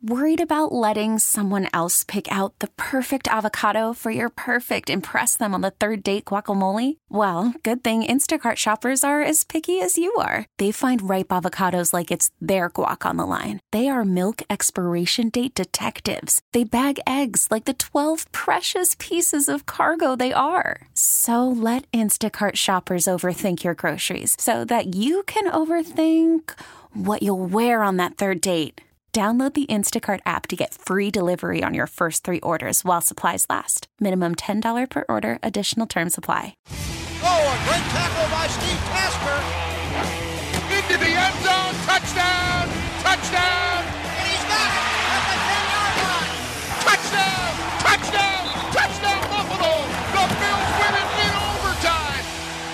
Worried about letting someone else pick out the perfect avocado for your perfect impress them on the third date guacamole? Well, good thing Instacart shoppers are as picky as you are. They find ripe avocados like it's their guac on the line. They are milk expiration date detectives. They bag eggs like the 12 precious pieces of cargo they are. So let Instacart shoppers overthink your groceries so that you can overthink what you'll wear on that third date. Download the Instacart app to get free delivery on your first 3 orders while supplies last. Minimum $10 per order. Additional terms apply. Oh, a great tackle by Steve Tasker. Into the end zone. Touchdown. Touchdown. And he's got it at the 10-yard line. Touchdown. Touchdown. Touchdown, Buffalo. The Bills win it in overtime.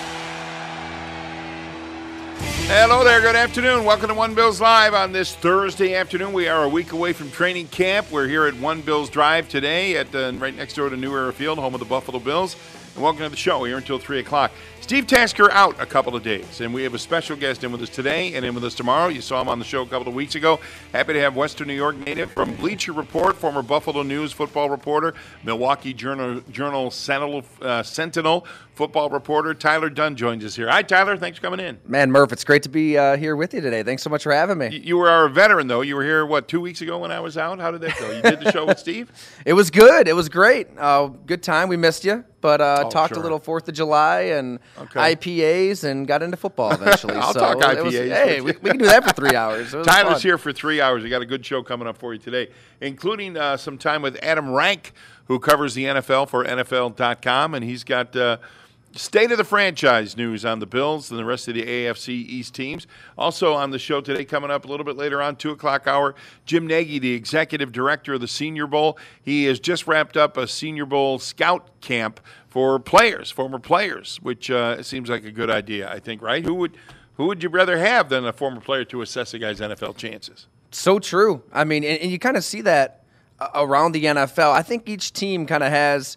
Hello there. Good afternoon. Welcome to One Bills Live on this Thursday afternoon. We are a week away from training camp. We're here at One Bills Drive today at right next door to New Era Field, home of the Buffalo Bills. And welcome to the show here until 3 o'clock. Steve Tasker out a couple of days, and we have a special guest in with us today and in with us tomorrow. You saw him on the show a couple of weeks ago. Happy to have Western New York native from Bleacher Report, former Buffalo News football reporter, Milwaukee Journal Sentinel football reporter, Tyler Dunne joins us here. Hi, Tyler. Thanks for coming in. Man, Murph, it's great to be here with you today. Thanks so much for having me. You were our veteran, though. You were here, 2 weeks ago when I was out? How did that go? You did the show with Steve? It was good. It was great. Good time. We missed you, but talked sure. a little 4th of July and IPAs and got into football eventually. I'll talk IPAs. Hey, we can do that for 3 hours. Tyler's here for 3 hours. We got a good show coming up for you today, including some time with Adam Rank, who covers the NFL for NFL.com, and he's got state of the franchise news on the Bills and the rest of the AFC East teams. Also on the show today, coming up a little bit later on, 2 o'clock hour, Jim Nagy, the executive director of the Senior Bowl. He has just wrapped up a Senior Bowl scout camp for players, former players, which seems like a good idea, I think, right? Who would you rather have than a former player to assess a guy's NFL chances? So true. I mean, and you kind of see that around the NFL. I think each team kind of has,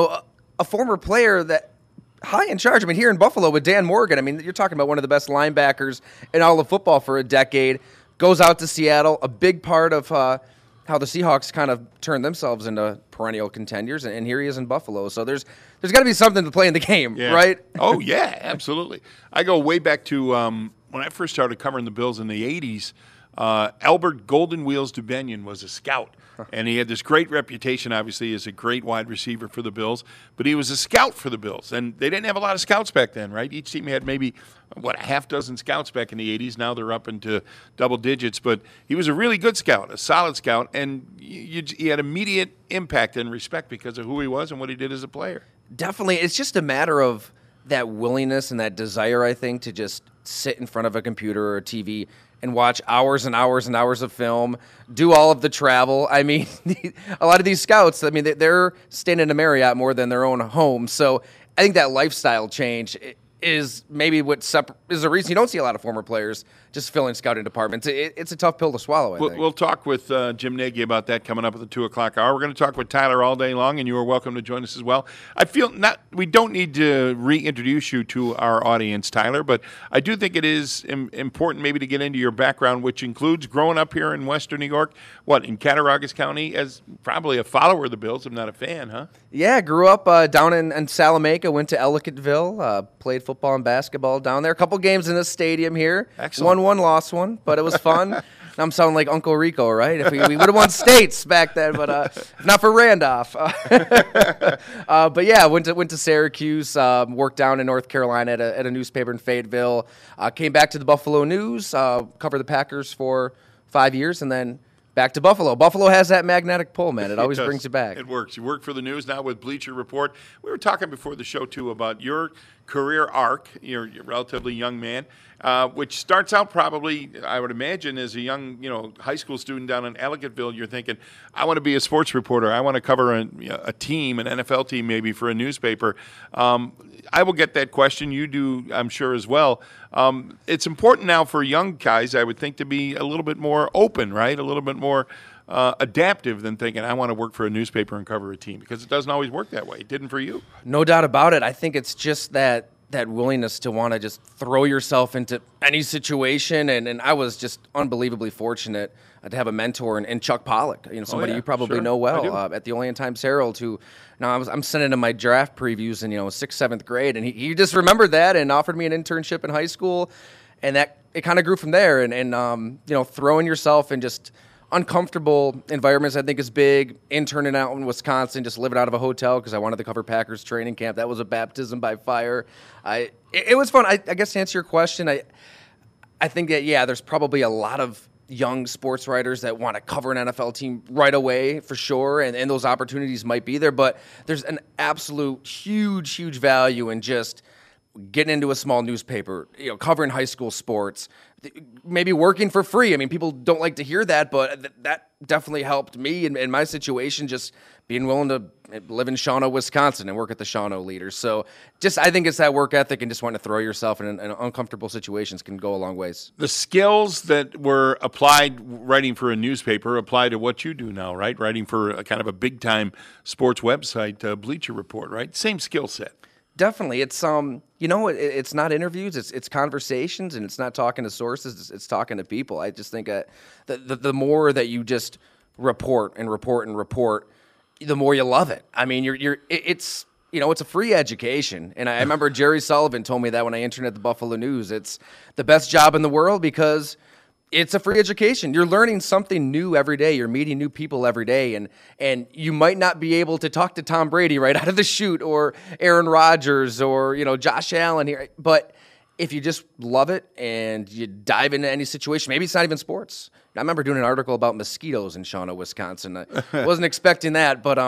a former player that high in charge. I mean, here in Buffalo with Dan Morgan, I mean, you're talking about one of the best linebackers in all of football for a decade, goes out to Seattle, a big part of how the Seahawks kind of turned themselves into perennial contenders, and here he is in Buffalo. So there's got to be something to play in the game, right? Oh, yeah, absolutely. I go way back to when I first started covering the Bills in the 80s. Albert Golden Wheels Dubenion was a scout, and he had this great reputation, obviously, as a great wide receiver for the Bills, but he was a scout for the Bills, and they didn't have a lot of scouts back then, right? Each team had maybe, a half dozen scouts back in the 80s. Now they're up into double digits, but he was a really good scout, a solid scout, and he had immediate impact and respect because of who he was and what he did as a player. Definitely. It's just a matter of that willingness and that desire, I think, to just sit in front of a computer or a TV and watch hours and hours and hours of film, do all of the travel. I mean, a lot of these scouts, I mean, they're staying in a Marriott more than their own home. So I think that lifestyle change is maybe what is the reason you don't see a lot of former players just filling scouting departments. It's a tough pill to swallow, I think. We'll talk with Jim Nagy about that coming up at the 2 o'clock hour. We're going to talk with Tyler all day long, and you are welcome to join us as well. I feel we don't need to reintroduce you to our audience, Tyler, but I do think it is important maybe to get into your background, which includes growing up here in Western New York, in Cattaraugus County, as probably a follower of the Bills, if not a fan, huh? Yeah, grew up down in Salamanca, went to Ellicottville, played football and basketball down there. A couple games in the stadium here. Excellent. Won one, lost one, but it was fun. I'm sounding like Uncle Rico, right? If we would have won states back then, but not for Randolph. But yeah, went to Syracuse, worked down in North Carolina at a newspaper in Fayetteville. Came back to the Buffalo News, covered the Packers for 5 years, and then back to Buffalo. Buffalo has that magnetic pull, man. It always brings you back. It works. You work for the News now with Bleacher Report. We were talking before the show, too, about your career arc. You're a relatively young man, which starts out probably, I would imagine, as a young, high school student down in Ellicottville. You're thinking, I want to be a sports reporter. I want to cover a team, an NFL team maybe, for a newspaper. I will get that question. You do, I'm sure, as well. It's important now for young guys, I would think, to be a little bit more open, right? A little bit more adaptive than thinking, I want to work for a newspaper and cover a team, because it doesn't always work that way. It didn't for you. No doubt about it. I think it's just that that willingness to want to just throw yourself into any situation. And I was just unbelievably fortunate to have a mentor in Chuck Pollock, somebody you probably know well at the Olean Times-Herald, who now I'm sending him my draft previews in 6th, 7th grade, and he just remembered that and offered me an internship in high school, and that it kind of grew from there. And throwing yourself in just uncomfortable environments, I think, is big. Interning out in Wisconsin, just living out of a hotel because I wanted to cover Packers training camp. That was a baptism by fire. It was fun. I guess to answer your question, I think that, there's probably a lot of young sports writers that want to cover an NFL team right away, for sure, and those opportunities might be there. But there's an absolute huge value in just getting into a small newspaper, covering high school sports, maybe working for free. I mean, people don't like to hear that, but that definitely helped me in my situation, just being willing to live in Shawano, Wisconsin and work at the Shawano Leaders. So I think it's that work ethic and just wanting to throw yourself in uncomfortable situations can go a long ways. The skills that were applied writing for a newspaper apply to what you do now, right? Writing for a kind of a big-time sports website, Bleacher Report, right? Same skill set. Definitely. It's it's not interviews, it's conversations, and it's not talking to sources, it's talking to people. I just think the more that you just report, the more you love it. I mean, it's a free education. And I remember Jerry Sullivan told me that when I interned at the Buffalo News. It's the best job in the world because it's a free education. You're learning something new every day. You're meeting new people every day. And you might not be able to talk to Tom Brady right out of the chute, or Aaron Rodgers, or, Josh Allen here. But if you just love it and you dive into any situation, maybe it's not even sports. I remember doing an article about mosquitoes in Shawano, Wisconsin. I wasn't expecting that, but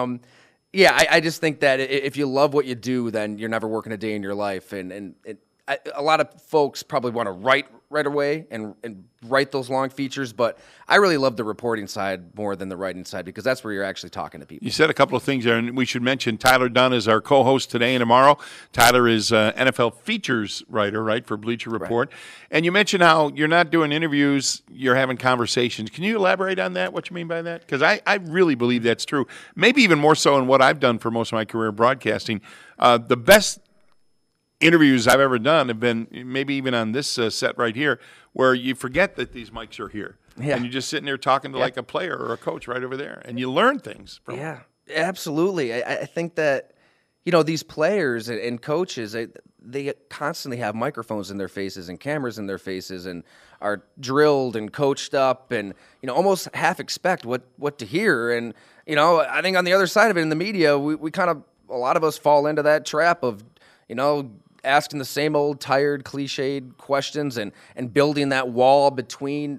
I just think that if you love what you do, then you're never working a day in your life. And a lot of folks probably want to write right away and write those long features, but I really love the reporting side more than the writing side because that's where you're actually talking to people. You said a couple of things there, and we should mention Tyler Dunn is our co-host today and tomorrow. Tyler is NFL features writer, right, for Bleacher Report. Right. And you mentioned how you're not doing interviews, you're having conversations. Can you elaborate on that, what you mean by that? Because I really believe that's true. Maybe even more so in what I've done for most of my career broadcasting. The best interviews I've ever done have been maybe even on this set right here, where you forget that these mics are here. Yeah. And you're just sitting there talking to like a player or a coach right over there, and you learn things from them. Absolutely. I think that, these players and coaches, they constantly have microphones in their faces and cameras in their faces and are drilled and coached up and, almost half expect what to hear. And, I think on the other side of it in the media, we kind of, a lot of us fall into that trap of, asking the same old tired, cliched questions and building that wall between,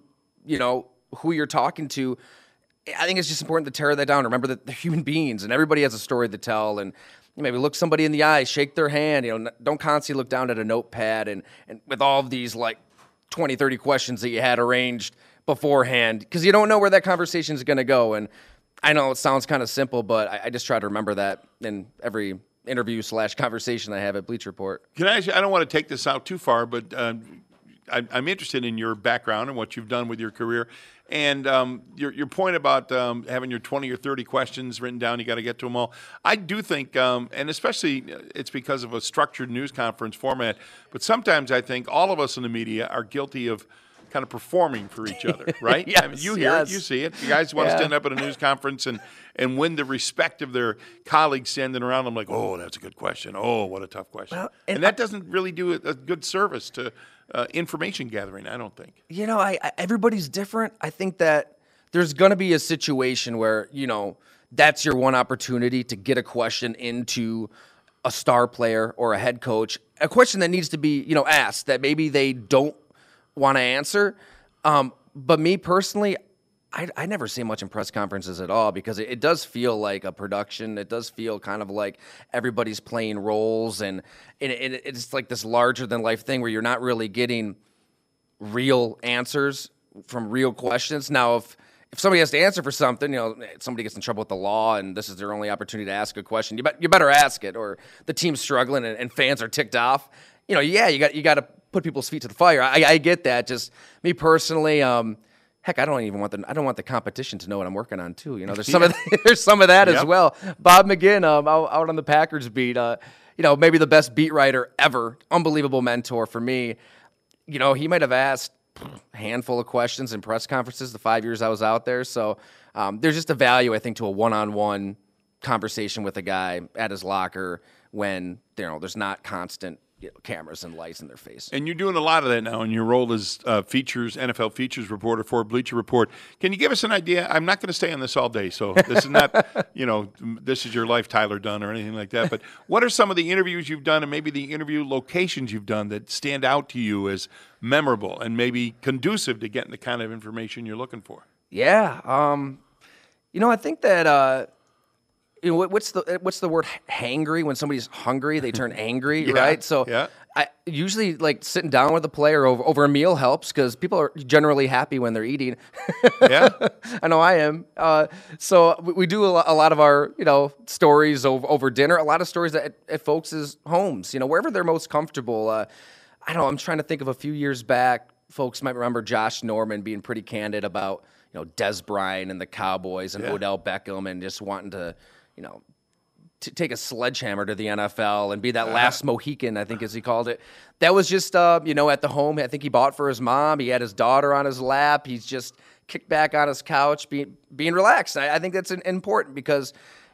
who you're talking to. I think it's just important to tear that down. Remember that they're human beings and everybody has a story to tell. And maybe look somebody in the eye, shake their hand. Don't constantly look down at a notepad and with all of these 20, 30 questions that you had arranged beforehand because you don't know where that conversation is going to go. And I know it sounds kind of simple, but I just try to remember that in every interview / conversation I have at Bleacher Report. Can I don't want to take this out too far, but I'm interested in your background and what you've done with your career. And your point about having your 20 or 30 questions written down, you got to get to them all. I do think, and especially it's because of a structured news conference format, but sometimes I think all of us in the media are guilty of kind of performing for each other, right? Yes, I mean, you hear it, you see it. You guys want to stand up at a news conference and win the respect of their colleagues standing around them like, oh, that's a good question. Oh, what a tough question. Well, and that doesn't really do a good service to information gathering, I don't think. Everybody's different. I think that there's going to be a situation where, that's your one opportunity to get a question into a star player or a head coach, a question that needs to be, asked that maybe they don't want to answer. But me personally, I never see much in press conferences at all because it does feel like a production. It does feel kind of like everybody's playing roles and it's like this larger than life thing where you're not really getting real answers from real questions. Now, if somebody has to answer for something, somebody gets in trouble with the law and this is their only opportunity to ask a question, you better ask it, or the team's struggling and fans are ticked off. You got to put people's feet to the fire. I get that. Just me personally, heck, I don't want the competition to know what I'm working on too. There's some of that as well. Bob McGinn, out on the Packers beat. maybe the best beat writer ever, unbelievable mentor for me. He might have asked a handful of questions in press conferences the 5 years I was out there. So there's just a value, I think, to a one-on-one conversation with a guy at his locker when there's not constant cameras and lights in their face. And you're doing a lot of that now in your role as NFL features reporter for Bleacher Report. Can you give us an idea? I'm not going to stay on this all day, so this is not, this is your life, Tyler Dunne, or anything like that. But what are some of the interviews you've done and maybe the interview locations you've done that stand out to you as memorable and maybe conducive to getting the kind of information you're looking for? Yeah. I think that what's the word hangry? When somebody's hungry, they turn angry, right? So I usually like sitting down with a player over a meal helps because people are generally happy when they're eating. Yeah, I know I am. So we do a lot of our stories over dinner. A lot of stories at folks' homes, wherever they're most comfortable. I don't know. I'm trying to think of a few years back. Folks might remember Josh Norman being pretty candid about Des Bryant and the Cowboys and Odell Beckham and just wanting to to take a sledgehammer to the NFL and be that last Mohican, I think as he called it. That was just, at the home. I think he bought for his mom. He had his daughter on his lap. He's just kicked back on his couch, being relaxed. I think that's important because,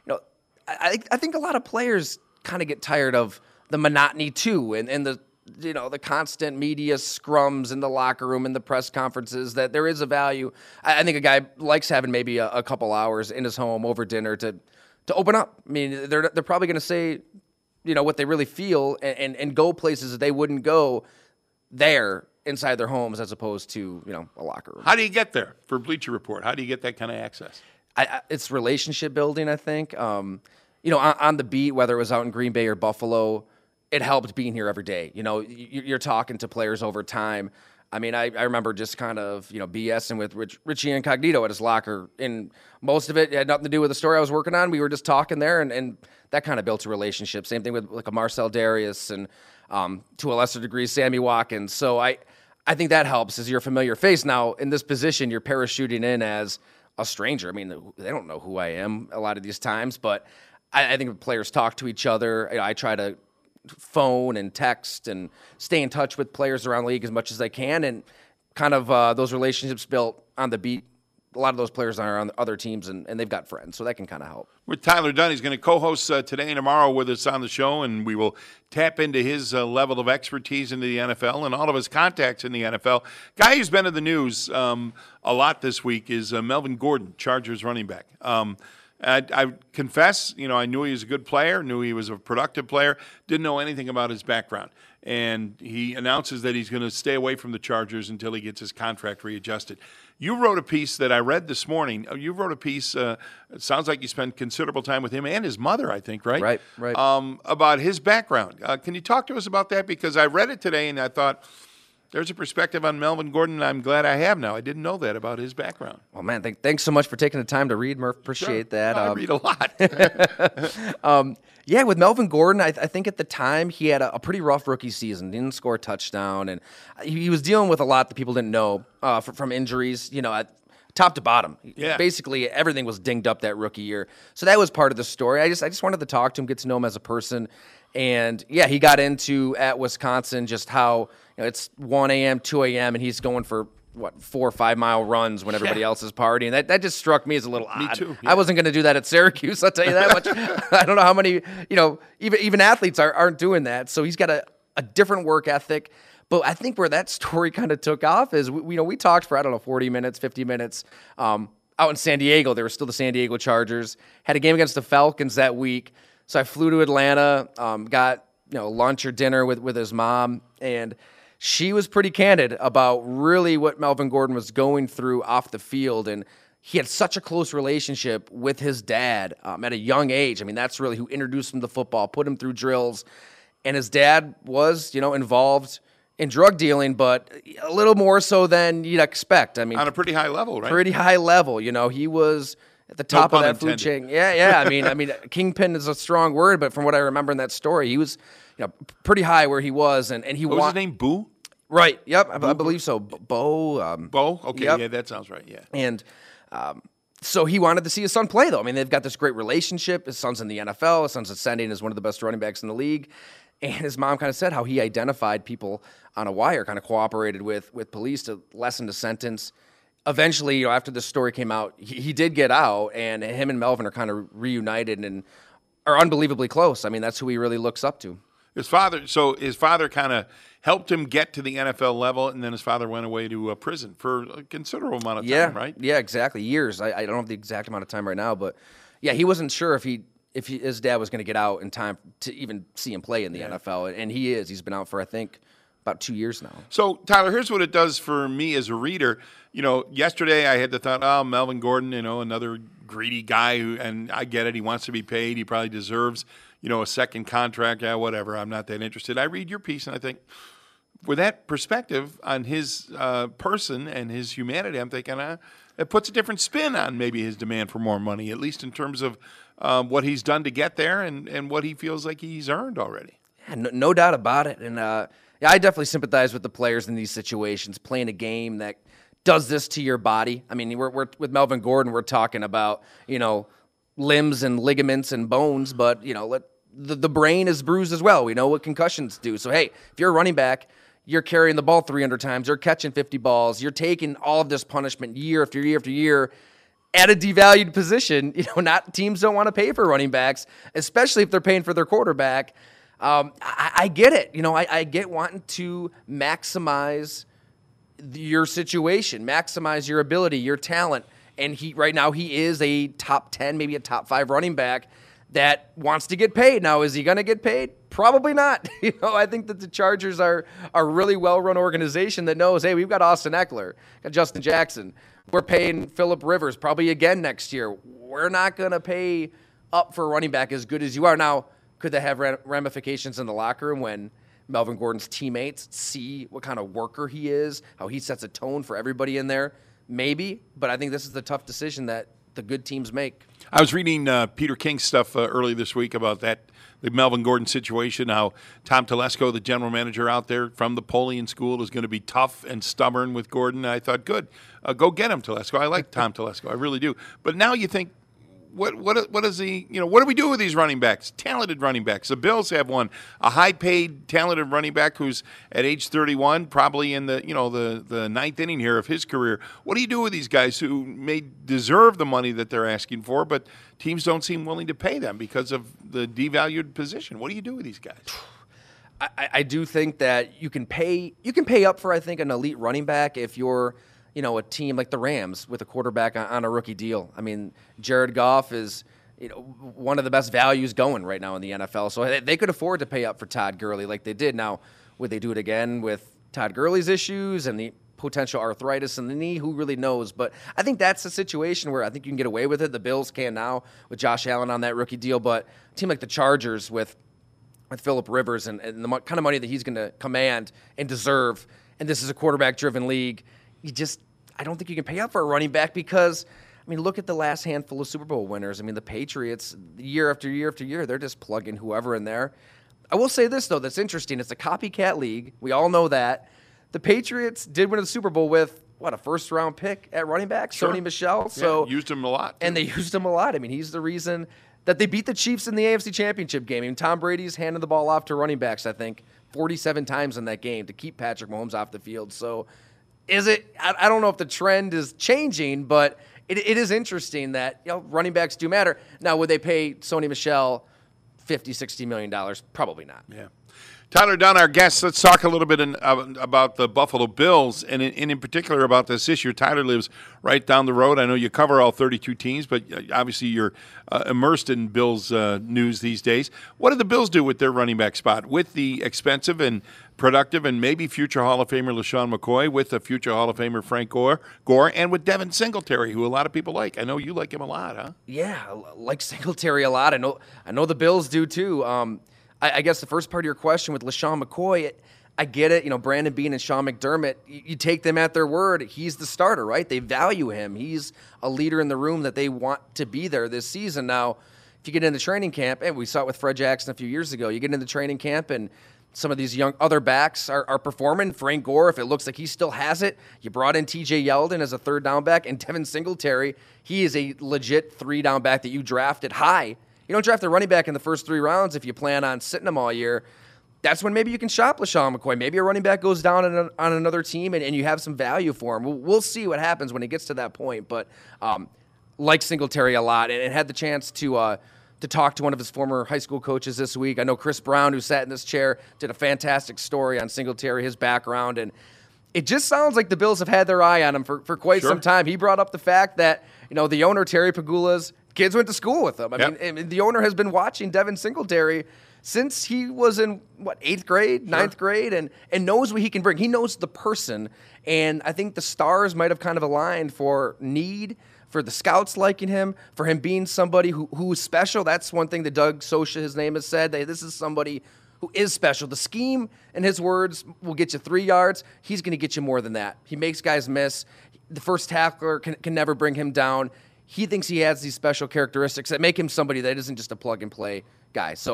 I think a lot of players kind of get tired of the monotony too, and the constant media scrums in the locker room and the press conferences. That there is a value. I think a guy likes having maybe a couple hours in his home over dinner to open up. I mean, they're probably going to say, what they really feel and go places that they wouldn't go there inside their homes as opposed to, a locker room. How do you get there for Bleacher Report? How do you get that kind of access? It's relationship building, I think. On the beat, whether it was out in Green Bay or Buffalo, it helped being here every day. You're talking to players over time. I mean, I remember just kind of, BSing with Richie Incognito at his locker, and most of it had nothing to do with the story I was working on. We were just talking there, and that kind of built a relationship. Same thing with like a Marcel Darius and to a lesser degree, Sammy Watkins. So I think that helps as you're a familiar face. Now, in this position, you're parachuting in as a stranger. I mean, they don't know who I am a lot of these times, but I think players talk to each other. I try to phone and text and stay in touch with players around the league as much as I can, and kind of those relationships built on the beat. A lot of those players are on other teams, and they've got friends, so that can kind of help. With Tyler Dunne, he's going to co-host today and tomorrow with us on the show, and we will tap into his level of expertise into the NFL and all of his contacts in the NFL. Guy who's been in the news a lot this week is Melvin Gordon, Chargers running back. I confess, I knew he was a good player, knew he was a productive player, didn't know anything about his background. And he announces that he's going to stay away from the Chargers until he gets his contract readjusted. You wrote a piece that I read this morning. You wrote a piece, it sounds like you spent considerable time with him and his mother, I think, right? Right. About his background. Can you talk to us about that? Because I read it today and I thought, there's a perspective on Melvin Gordon, and I'm glad I have now. I didn't know that about his background. Well, man, thanks so much for taking the time to read, Murph. Appreciate that. I read a lot. Yeah, with Melvin Gordon, I think at the time he had a pretty rough rookie season. Didn't score a touchdown, and he was dealing with a lot that people didn't know from injuries, top to bottom. Yeah. Basically, everything was dinged up that rookie year. So that was part of the story. I just wanted to talk to him, get to know him as a person. And, yeah, he got into at Wisconsin just how it's 1 a.m., 2 a.m., and he's going for, 4 or 5 mile runs when everybody else is partying. That just struck me as a little odd. Me too. Yeah. I wasn't going to do that at Syracuse, I'll tell you that much. I don't know how many, even athletes aren't doing that. So he's got a different work ethic. But I think where that story kind of took off is, we talked for, 40 minutes, 50 minutes out in San Diego. There were still the San Diego Chargers. Had a game against the Falcons that week. So I flew to Atlanta, got lunch or dinner with his mom, and she was pretty candid about really what Melvin Gordon was going through off the field, and he had such a close relationship with his dad at a young age. I mean, that's really who introduced him to football, put him through drills, and his dad was involved in drug dealing, but a little more so than you'd expect. I mean, on a pretty high level, right? Pretty high level. He was at the top of that food chain. Yeah. I mean, kingpin is a strong word, but from what I remember in that story, he was, pretty high where he was, and he was his name Boo? Right. Yep. I believe so. Bo. Bo. Okay. Yep. Yeah, that sounds right. Yeah. And So he wanted to see his son play, though. I mean, they've got this great relationship. His son's in the NFL. His son's ascending as one of the best running backs in the league. And his mom kind of said how he identified people on a wire, kind of cooperated with police to lessen the sentence. Eventually, after this story came out, he did get out, and him and Melvin are kind of reunited and are unbelievably close. I mean, that's who he really looks up to. His father kind of helped him get to the NFL level, and then his father went away to prison for a considerable amount of time, right? Yeah, exactly. Years. I don't have the exact amount of time right now, but yeah, he wasn't sure if his dad was going to get out in time to even see him play in the NFL, and he is. He's been out for, I think, about 2 years now. So, Tyler, here's what it does for me as a reader. Yesterday I had the thought, Melvin Gordon, another greedy guy, and I get it. He wants to be paid. He probably deserves, a second contract. Yeah, whatever. I'm not that interested. I read your piece, and I think, with that perspective on his person and his humanity, I'm thinking it puts a different spin on maybe his demand for more money, at least in terms of what he's done to get there and what he feels like he's earned already. Yeah, no doubt about it. And I definitely sympathize with the players in these situations, playing a game that does this to your body. I mean, we're with Melvin Gordon, we're talking about, limbs and ligaments and bones, but, the brain is bruised as well. We know what concussions do. So, hey, if you're a running back, you're carrying the ball 300 times, you're catching 50 balls, you're taking all of this punishment year after year after year at a devalued position. Teams don't want to pay for running backs, especially if they're paying for their quarterback. I get it. I get wanting to maximize your situation, maximize your ability, your talent. And right now he is a top 10, maybe a top 5 running back that wants to get paid. Now, is he going to get paid? Probably not. I think that the Chargers are a really well-run organization that knows, hey, we've got Austin Eckler, got Justin Jackson. We're paying Phillip Rivers probably again next year. We're not going to pay up for a running back as good as you are. Now, could they have ramifications in the locker room when Melvin Gordon's teammates see what kind of worker he is, how he sets a tone for everybody in there? Maybe, but I think this is the tough decision that the good teams make. I was reading Peter King's stuff early this week about the Melvin Gordon situation, how Tom Telesco, the general manager out there from the Polian school, is going to be tough and stubborn with Gordon. I thought, good, go get him, Telesco. I like Tom Telesco, I really do. But now you think, what is he? What do we do with these running backs? Talented running backs. The Bills have one, a high-paid, talented running back who's at age 31, probably in the ninth inning here of his career. What do you do with these guys who may deserve the money that they're asking for, but teams don't seem willing to pay them because of the devalued position? What do you do with these guys? I do think that you can pay up for, I think, an elite running back if you're a team like the Rams with a quarterback on a rookie deal. I mean, Jared Goff is, one of the best values going right now in the NFL. So they could afford to pay up for Todd Gurley like they did. Now, would they do it again with Todd Gurley's issues and the potential arthritis in the knee? Who really knows? But I think that's a situation where I think you can get away with it. The Bills can now with Josh Allen on that rookie deal. But a team like the Chargers with Phillip Rivers and the kind of money that he's going to command and deserve, and this is a quarterback-driven league, I don't think you can pay up for a running back because, look at the last handful of Super Bowl winners. The Patriots, year after year after year, they're just plugging whoever in there. I will say this, though, that's interesting. It's a copycat league. We all know that. The Patriots did win a Super Bowl with, a first-round pick at running back, sure. Sony Michel. So used him a lot. And they used him a lot. He's the reason that they beat the Chiefs in the AFC Championship game. Tom Brady's handed the ball off to running backs, I think, 47 times in that game to keep Patrick Mahomes off the field. So is it? I don't know if the trend is changing, but it is interesting that running backs do matter. Now, would they pay Sony Michel $50-60 million? Probably not. Yeah. Tyler Dunne, our guest. Let's talk a little bit about the Buffalo Bills, and in particular about this issue. Tyler lives right down the road. I know you cover all 32 teams, but obviously you're immersed in Bills news these days. What did the Bills do with their running back spot? With the expensive and productive and maybe future Hall of Famer LaShawn McCoy, with the future Hall of Famer Frank Gore, and with Devin Singletary, who a lot of people like. I know you like him a lot, huh? Yeah, I like Singletary a lot. I know the Bills do too. I guess the first part of your question with LaShawn McCoy, I get it. Brandon Beane and Sean McDermott, you take them at their word. He's the starter, right? They value him. He's a leader in the room that they want to be there this season. Now, if you get into training camp, and we saw it with Fred Jackson a few years ago, you get into training camp and some of these young other backs are performing. Frank Gore, if it looks like he still has it, you brought in TJ Yeldon as a third down back, and Devin Singletary, he is a legit 3-down back that you drafted high. You don't draft a running back in the first 3 rounds if you plan on sitting him all year. That's when maybe you can shop LeSean McCoy. Maybe a running back goes down on another team and you have some value for him. We'll see what happens when it gets to that point. But like Singletary a lot, and had the chance to talk to one of his former high school coaches this week. I know Chris Brown, who sat in this chair, did a fantastic story on Singletary, his background, and it just sounds like the Bills have had their eye on him for quite some time. He brought up the fact that, the owner, Terry Pagula's kids went to school with him. I mean, the owner has been watching Devin Singletary since he was in, 8th grade, 9th grade, and knows what he can bring. He knows the person, and I think the stars might have kind of aligned for need, for the scouts liking him, for him being somebody who is special. That's one thing that Doug Socha, his name, has said. This is somebody who is special. The scheme, in his words, will get you 3 yards. He's going to get you more than that. He makes guys miss. The first tackler can never bring him down. He thinks he has these special characteristics that make him somebody that isn't just a plug-and-play guy. So,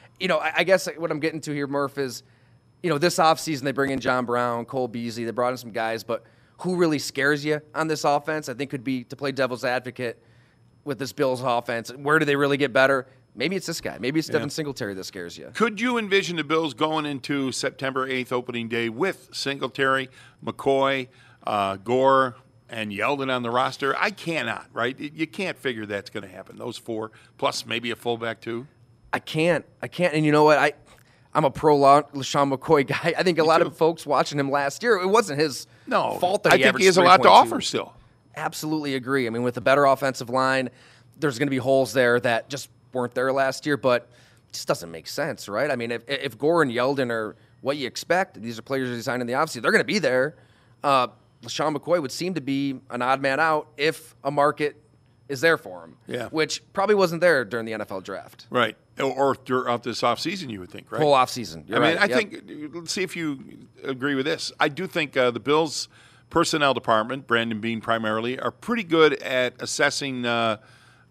I guess what I'm getting to here, Murph, is, this offseason they bring in John Brown, Cole Beasley. They brought in some guys, but who really scares you on this offense, I think, could be to play devil's advocate with this Bills offense. Where do they really get better? Maybe it's this guy. Maybe it's Devin Singletary that scares you. Could you envision the Bills going into September 8th opening day with Singletary, McCoy, Gore, and Yeldon on the roster? I cannot, right? You can't figure that's going to happen. Those 4, plus maybe a fullback too. I can't. And you know what? I'm a pro LeSean McCoy guy. I think a lot of folks watching him last year, it wasn't his fault that I think he has a lot to offer still. Absolutely agree. I mean, with a better offensive line, there's going to be holes there that just weren't there last year, but it just doesn't make sense, right? I mean, if Gore and Yeldon are what you expect, these are players who signed in the offseason, they're going to be there. LeSean McCoy would seem to be an odd man out if a market is there for him, which probably wasn't there during the NFL draft. Right. Or throughout this offseason, you would think, right? Whole offseason. I think, let's see if you agree with this. I do think the Bills' personnel department, Brandon Beane primarily, are pretty good at assessing the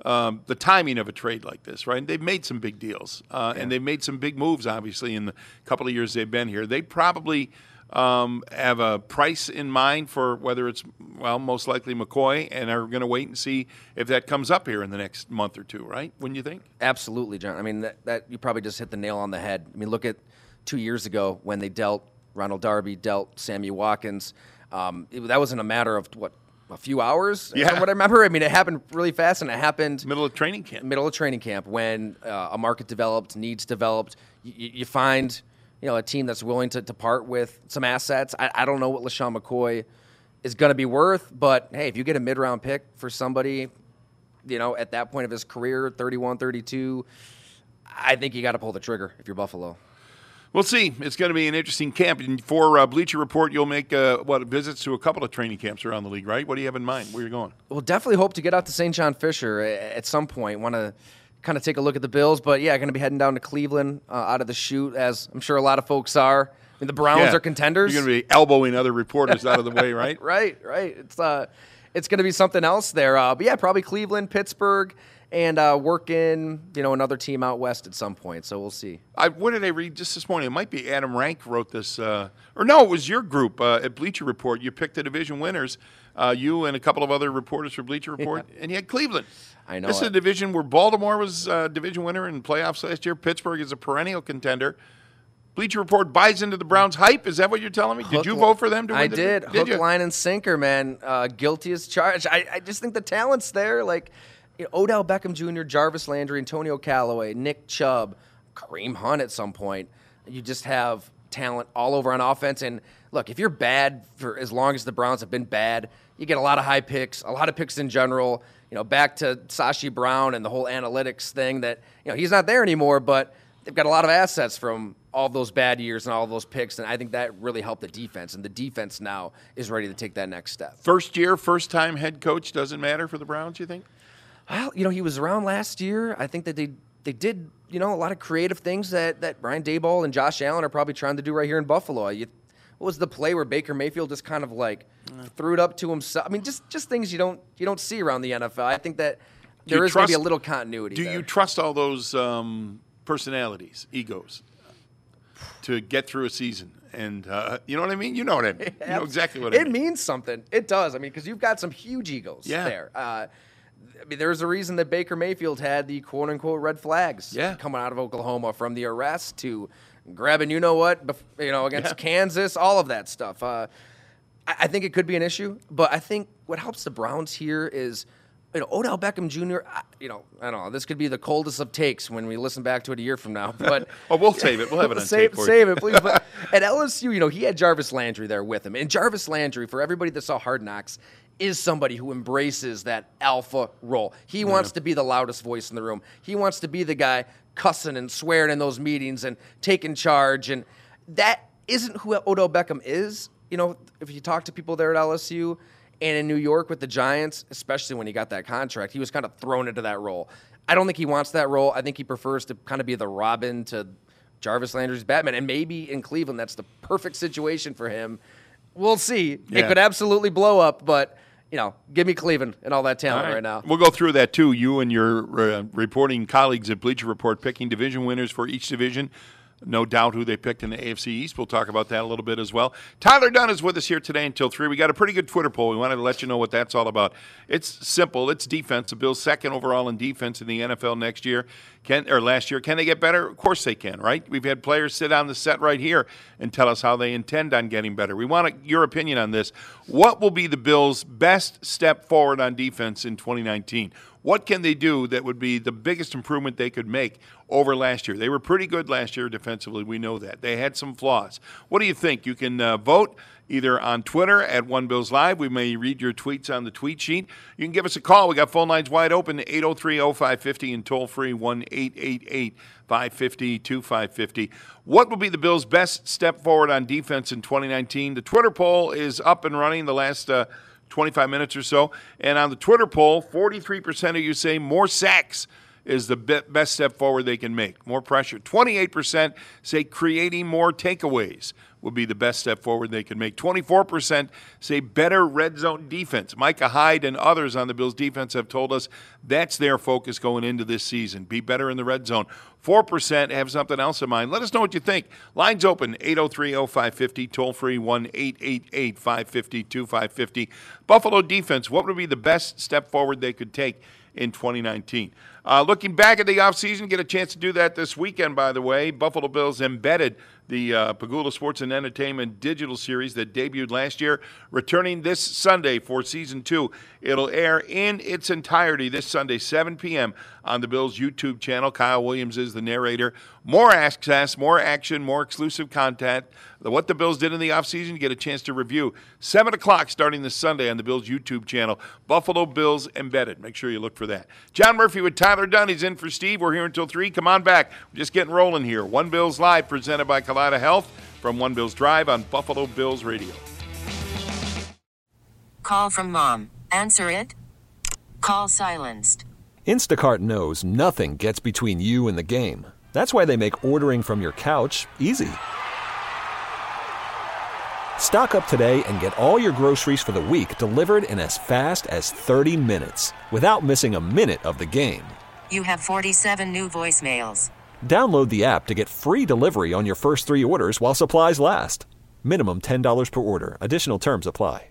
timing of a trade like this, right? They've made some big deals, and they've made some big moves, obviously, in the couple of years they've been here. They probably have a price in mind for whether it's, most likely McCoy, and are going to wait and see if that comes up here in the next month or two, right? Wouldn't you think? Absolutely, John. I mean, that you probably just hit the nail on the head. I mean, look at 2 years ago when they dealt Ronald Darby, dealt Sammy Watkins. That wasn't a matter of, a few hours? Yeah. What I remember? I mean, it happened really fast, and it happened middle of training camp when a market developed, needs developed. You find a team that's willing to part with some assets. I don't know what LeSean McCoy is going to be worth, but hey, if you get a mid-round pick for somebody, at that point of his career, 31, 32, I think you got to pull the trigger if you're Buffalo. We'll see. It's going to be an interesting camp. And for Bleacher Report, you'll make visits to a couple of training camps around the league, right? What do you have in mind? Where are you going? We'll definitely hope to get out to St. John Fisher at some point. Want to kind of take a look at the Bills, but going to be heading down to Cleveland out of the chute, as I'm sure a lot of folks are. I mean, the Browns are contenders. You're going to be elbowing other reporters out of the way, right? Right. It's going to be something else there. But probably Cleveland, Pittsburgh, and working, another team out west at some point. So we'll see. What did I read just this morning? It might be Adam Rank wrote this. Or no, it was your group at Bleacher Report. You picked the division winners, you and a couple of other reporters for Bleacher Report, and you had Cleveland. I know. This is a division where Baltimore was division winner in playoffs last year. Pittsburgh is a perennial contender. Bleacher Report buys into the Browns' hype. Is that what you're telling me? Did you vote for them to win? I did. Hook, line, and sinker, man. Guilty as charged. I just think the talent's there. Like, Odell Beckham Jr., Jarvis Landry, Antonio Callaway, Nick Chubb, Kareem Hunt at some point. You just have talent all over on offense. And look, if you're bad for as long as the Browns have been bad, you get a lot of high picks, a lot of picks in general. Back to Sashi Brown and the whole analytics thing that, he's not there anymore, but they've got a lot of assets from all those bad years and all those picks, and I think that really helped the defense, and the defense now is ready to take that next step. First year, first-time head coach doesn't matter for the Browns, you think? Well, he was around last year. I think that they did, a lot of creative things that Brian Daboll and Josh Allen are probably trying to do right here in Buffalo. What was the play where Baker Mayfield just kind of threw it up to himself? I mean, just things you don't see around the NFL. I think that there is maybe a little continuity. Do you trust all those personalities, egos? to get through a season. And you know what I mean? You know what I mean. You know exactly what I mean. It means something. It does. I mean, because you've got some huge egos there. I mean, there's a reason that Baker Mayfield had the quote-unquote red flags coming out of Oklahoma, from the arrest to grabbing against Kansas, all of that stuff. I think it could be an issue, but I think what helps the Browns here is, Odell Beckham Jr., I don't know, this could be the coldest of takes when we listen back to it a year from now, but... we'll save it. We'll have it on tape for you. Save it, please. But at LSU, he had Jarvis Landry there with him. And Jarvis Landry, for everybody that saw Hard Knocks, is somebody who embraces that alpha role. He wants to be the loudest voice in the room. He wants to be the guy cussing and swearing in those meetings and taking charge. And that isn't who Odell Beckham is. If you talk to people there at LSU and in New York with the Giants, especially when he got that contract, he was kind of thrown into that role. I don't think he wants that role. I think he prefers to kind of be the Robin to Jarvis Landry's Batman. And maybe in Cleveland, that's the perfect situation for him. We'll see. Yeah. It could absolutely blow up, but... give me Cleveland and all that talent right now. We'll go through that, too. You and your reporting colleagues at Bleacher Report picking division winners for each division. No doubt who they picked in the AFC East. We'll talk about that a little bit as well. Tyler Dunne is with us here today until 3. We got a pretty good Twitter poll. We wanted to let you know what that's all about. It's simple. It's defense. The Bills second overall in defense in the NFL next year. Last year. Can they get better? Of course they can, right? We've had players sit on the set right here and tell us how they intend on getting better. We want your opinion on this. What will be the Bills' best step forward on defense in 2019? What can they do that would be the biggest improvement they could make over last year? They were pretty good last year defensively. We know that. They had some flaws. What do you think? You can vote either on Twitter at OneBillsLive. We may read your tweets on the tweet sheet. You can give us a call. We got phone lines wide open, 803-0550 and toll-free 1-888-550-2550. What will be the Bills' best step forward on defense in 2019? The Twitter poll is up and running the last 25 minutes or so. And on the Twitter poll, 43% of you say more sacks is the best step forward they can make. More pressure. 28% say creating more takeaways would be the best step forward they can make. 24% say better red zone defense. Micah Hyde and others on the Bills defense have told us that's their focus going into this season. Be better in the red zone. 4% have something else in mind. Let us know what you think. Lines open, 803-0550, toll-free 1-888-550-2550. Buffalo defense, what would be the best step forward they could take in 2019? Looking back at the offseason, get a chance to do that this weekend, by the way. Buffalo Bills Embedded, the Pagula Sports and Entertainment digital series that debuted last year, returning this Sunday for Season 2. It'll air in its entirety this Sunday, 7 p.m. on the Bills' YouTube channel. Kyle Williams is the narrator. More access, more action, more exclusive content. What the Bills did in the offseason, you get a chance to review. 7 o'clock starting this Sunday on the Bills' YouTube channel. Buffalo Bills Embedded. Make sure you look for that. John Murphy with Tyler Dunne. He's in for Steve. We're here until 3. Come on back. We're just getting rolling here. One Bills Live, presented by Kaleida Health from One Bills Drive on Buffalo Bills Radio. Call from mom. Answer it. Call silenced. Instacart knows nothing gets between you and the game. That's why they make ordering from your couch easy. Stock up today and get all your groceries for the week delivered in as fast as 30 minutes without missing a minute of the game. You have 47 new voicemails. Download the app to get free delivery on your first 3 orders while supplies last. Minimum $10 per order. Additional terms apply.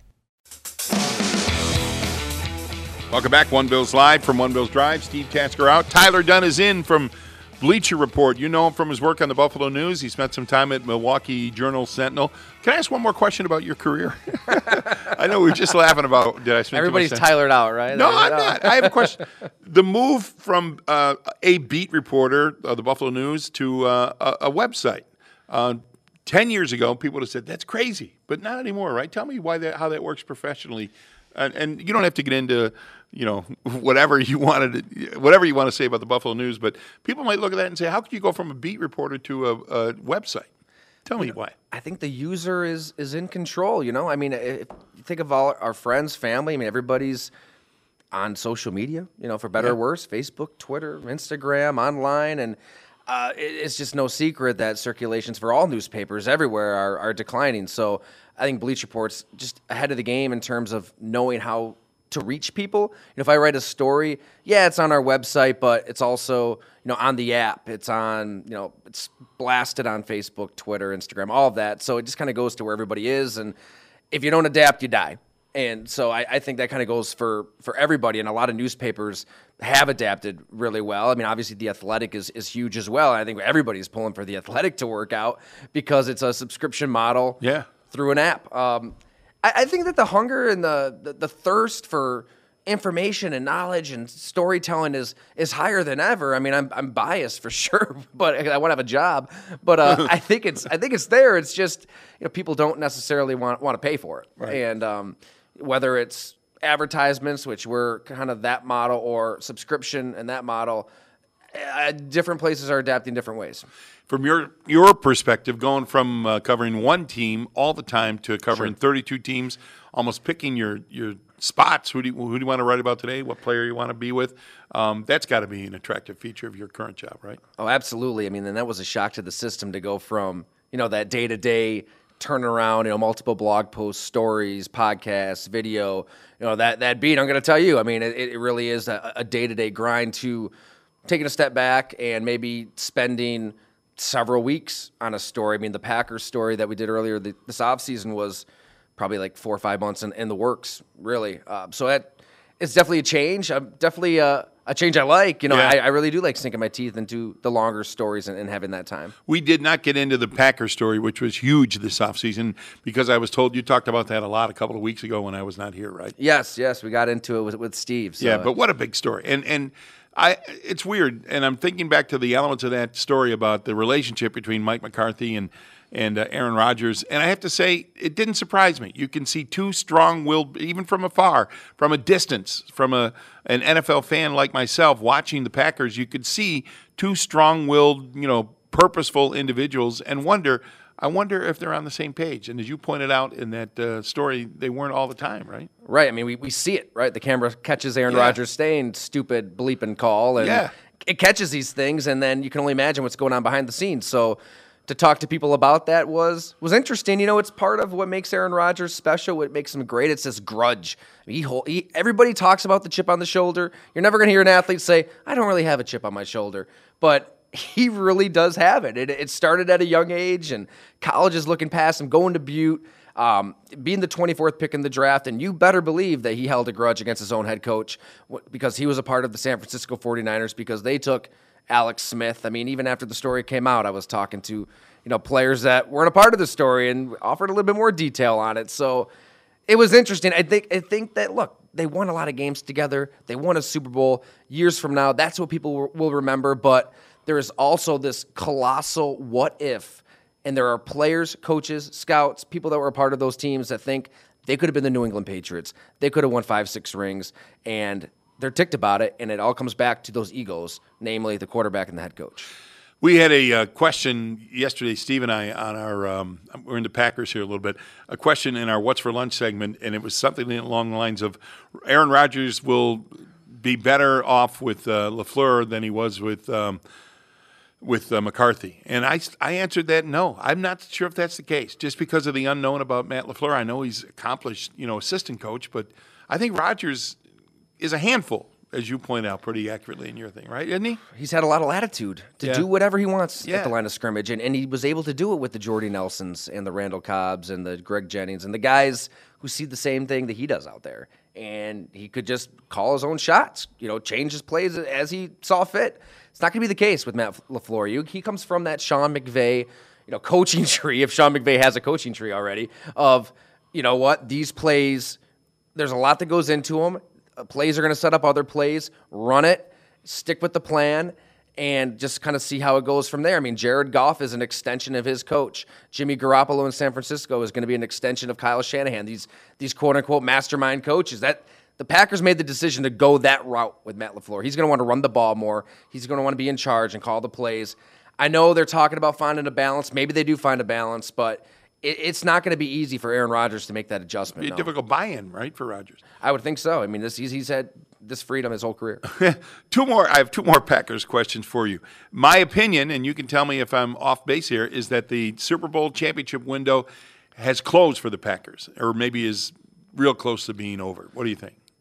Welcome back. One Bills Live from One Bills Drive. Steve Tasker out. Tyler Dunne is in from Bleacher Report. You know him from his work on the Buffalo News. He spent some time at Milwaukee Journal-Sentinel. Can I ask one more question about your career? I know we were just laughing about, did I spend Everybody's Tylered out, right? No, I'm not. I have a question. The move from a beat reporter of the Buffalo News to a website. 10 years ago, people would have said, that's crazy. But not anymore, right? Tell me how that works professionally. And you don't have to get into, whatever you want to say about the Buffalo News, but people might look at that and say, how could you go from a beat reporter to a website? Tell me why. I think the user is in control, I mean, if you think of all our friends, family, I mean, everybody's on social media, for better or worse, Facebook, Twitter, Instagram, online, and it's just no secret that circulations for all newspapers everywhere are declining. So I think Bleacher Report's just ahead of the game in terms of knowing how to reach people. If I write a story, it's on our website, but it's also, on the app. It's on, it's blasted on Facebook, Twitter, Instagram, all of that. So it just kind of goes to where everybody is. And if you don't adapt, you die. And so I think that kind of goes for everybody. And a lot of newspapers have adapted really well. I mean, obviously The Athletic is huge as well. I think everybody's pulling for The Athletic to work out because it's a subscription model through an app. I think that the hunger and the thirst for information and knowledge and storytelling is higher than ever. I mean, I'm biased for sure, but I want to have a job. But I think it's there. It's just people don't necessarily want to pay for it, right. And whether it's advertisements, which we're kind of that model, or subscription and that model, different places are adapting different ways. From your perspective, going from covering one team all the time to covering 32 teams, almost picking your spots, who do you want to write about today, what player you want to be with, that's got to be an attractive feature of your current job, right? Oh, absolutely. I mean, and that was a shock to the system to go from, that day-to-day turnaround, multiple blog posts, stories, podcasts, video, that beat, I'm going to tell you, I mean, it really is a day-to-day grind to taking a step back and maybe spending several weeks on a story. I mean, the Packers story that we did earlier this offseason was probably like 4 or 5 months in the works, really. So it's definitely a change. Definitely a change I like. I really do like sinking my teeth into the longer stories and having that time. We did not get into the Packers story, which was huge this offseason, because I was told you talked about that a lot a couple of weeks ago when I was not here, right? Yes, we got into it with Steve. So. Yeah, but what a big story. And it's weird, and I'm thinking back to the elements of that story about the relationship between Mike McCarthy and Aaron Rodgers, and I have to say, it didn't surprise me. You can see two strong-willed, even from afar, from a distance, from an NFL fan like myself watching the Packers, you could see two strong-willed, purposeful individuals, and I wonder if they're on the same page. And as you pointed out in that story, they weren't all the time, right? Right. I mean, we see it, right? The camera catches Aaron Rodgers saying stupid bleeping call, and it catches these things, and then you can only imagine what's going on behind the scenes. So to talk to people about that was interesting. It's part of what makes Aaron Rodgers special, what makes him great. It's this grudge. Everybody talks about the chip on the shoulder. You're never going to hear an athlete say, I don't really have a chip on my shoulder. But he really does have it. It started at a young age, and college is looking past him, going to Butte, being the 24th pick in the draft, and you better believe that he held a grudge against his own head coach because he was a part of the San Francisco 49ers because they took Alex Smith. I mean, even after the story came out, I was talking to players that weren't a part of the story and offered a little bit more detail on it. So it was interesting. I think that, look, they won a lot of games together. They won a Super Bowl. Years from now, that's what people will remember, but there is also this colossal what if, and there are players, coaches, scouts, people that were a part of those teams that think they could have been the New England Patriots. They could have won 5-6 rings, and they're ticked about it, and it all comes back to those egos, namely the quarterback and the head coach. We had a question yesterday, Steve and I, on our we're into Packers here a little bit, a question in our What's for Lunch segment, and it was something along the lines of Aaron Rodgers will be better off with LaFleur than he was with McCarthy. And I answered that no. I'm not sure if that's the case, just because of the unknown about Matt LaFleur. I know he's accomplished, assistant coach, but I think Rodgers is a handful, as you point out pretty accurately in your thing, right? Isn't he? He's had a lot of latitude to do whatever he wants at the line of scrimmage, and he was able to do it with the Jordy Nelsons and the Randall Cobbs and the Greg Jennings and the guys who see the same thing that he does out there. And he could just call his own shots, change his plays as he saw fit. It's not going to be the case with Matt LaFleur. He comes from that Sean McVay, coaching tree, if Sean McVay has a coaching tree already, of, these plays, there's a lot that goes into them. Plays are going to set up other plays, run it, stick with the plan, and just kind of see how it goes from there. I mean, Jared Goff is an extension of his coach. Jimmy Garoppolo in San Francisco is going to be an extension of Kyle Shanahan. These quote-unquote mastermind coaches. The Packers made the decision to go that route with Matt LaFleur. He's going to want to run the ball more. He's going to want to be in charge and call the plays. I know they're talking about finding a balance. Maybe they do find a balance, but it's not going to be easy for Aaron Rodgers to make that adjustment. It'd be a difficult buy-in, right, for Rodgers? I would think so. I mean, he's had this freedom his whole career. I have two more Packers questions for you. My opinion, and you can tell me if I'm off base here, is that the Super Bowl championship window has closed for the Packers, or maybe is real close to being over. What do you think?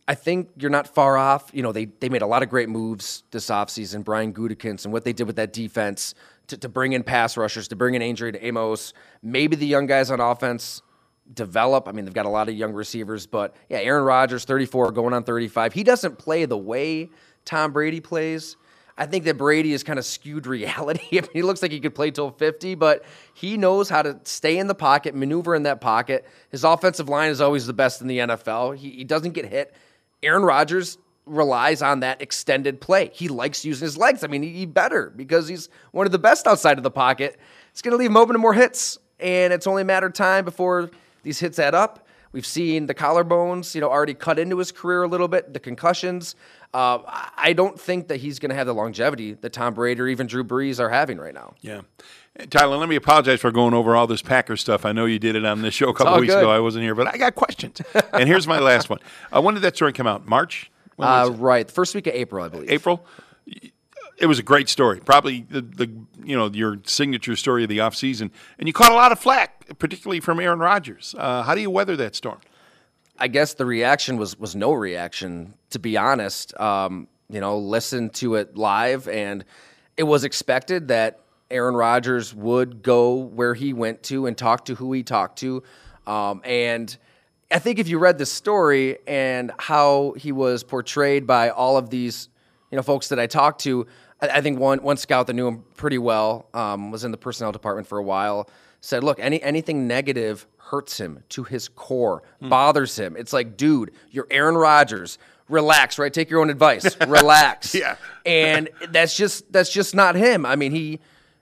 I think you're not far off. You know, they made a lot of great moves this offseason. Brian Gutekunst and what they did with that defense to bring in pass rushers, to bring in Adrian Amos. Maybe the young guys on offense develop. I mean, they've got a lot of young receivers, but yeah, Aaron Rodgers, 34, going on 35. He doesn't play the way Tom Brady plays. I think that Brady is kind of skewed reality. I mean, he looks like he could play till 50, but he knows how to stay in the pocket, maneuver in that pocket. His offensive line is always the best in the NFL. He doesn't get hit. Aaron Rodgers relies on that extended play. He likes using his legs. I mean, he better because he's one of the best outside of the pocket. It's going to leave him open to more hits, and it's only a matter of time before these hits add up. We've seen the collarbones, already cut into his career a little bit, the concussions. I don't think that he's going to have the longevity that Tom Brady or even Drew Brees are having right now. Yeah. Tyler, let me apologize for going over all this Packers stuff. I know you did it on this show a couple weeks ago. I wasn't here, but I got questions. And here's my last one. When did that story come out? March? Right. The first week of April, I believe. April? It was a great story. Probably your signature story of the offseason. And you caught a lot of flack, particularly from Aaron Rodgers. How do you weather that storm? I guess the reaction was no reaction, to be honest. Listened to it live, and it was expected that Aaron Rodgers would go where he went to and talk to who he talked to. And I think if you read the story and how he was portrayed by all of these folks that I talked to, I think one scout that knew him pretty well, was in the personnel department for a while, said, look, anything negative hurts him to his core, bothers him. It's like, dude, you're Aaron Rodgers. Relax, right? Take your own advice. Relax. Yeah. And that's just not him. I mean, he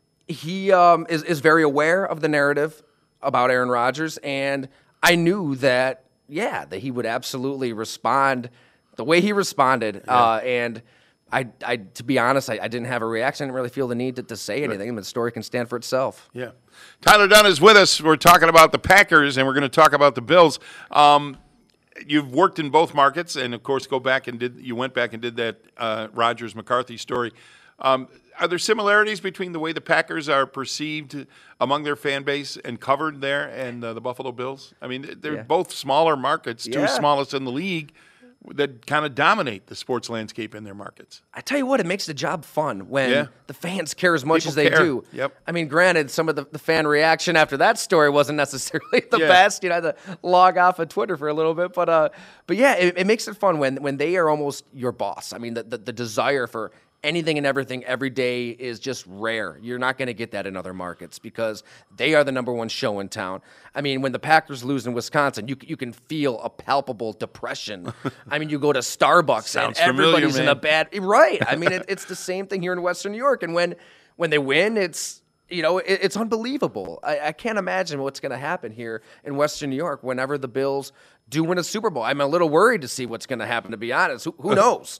is very aware of the narrative about Aaron Rodgers, and I knew that he would absolutely respond the way he responded. Yeah. And I, to be honest, I didn't have a reaction. I didn't really feel the need to say anything. Right. The story can stand for itself. Yeah. Tyler Dunne is with us. We're talking about the Packers, and we're going to talk about the Bills. You've worked in both markets, and of course, went back and did that Rodgers-McCarthy story. Are there similarities between the way the Packers are perceived among their fan base and covered there and the Buffalo Bills? I mean, they're both smaller markets, two smallest in the league, that kind of dominate the sports landscape in their markets. I tell you what, it makes the job fun when the fans care as much People as they care. do. Yep. I mean, granted, some of the fan reaction after that story wasn't necessarily the best. I had to log off of Twitter for a little bit. But it makes it fun when they are almost your boss. I mean, the desire for anything and everything every day is just rare. You're not going to get that in other markets because they are the number one show in town. I mean, when the Packers lose in Wisconsin, you can feel a palpable depression. I mean, you go to Starbucks and everybody's in a bad – right. I mean, it's the same thing here in Western New York. And when they win, it's it's unbelievable. I can't imagine what's going to happen here in Western New York whenever the Bills do win a Super Bowl. I'm a little worried to see what's going to happen, to be honest. Who knows?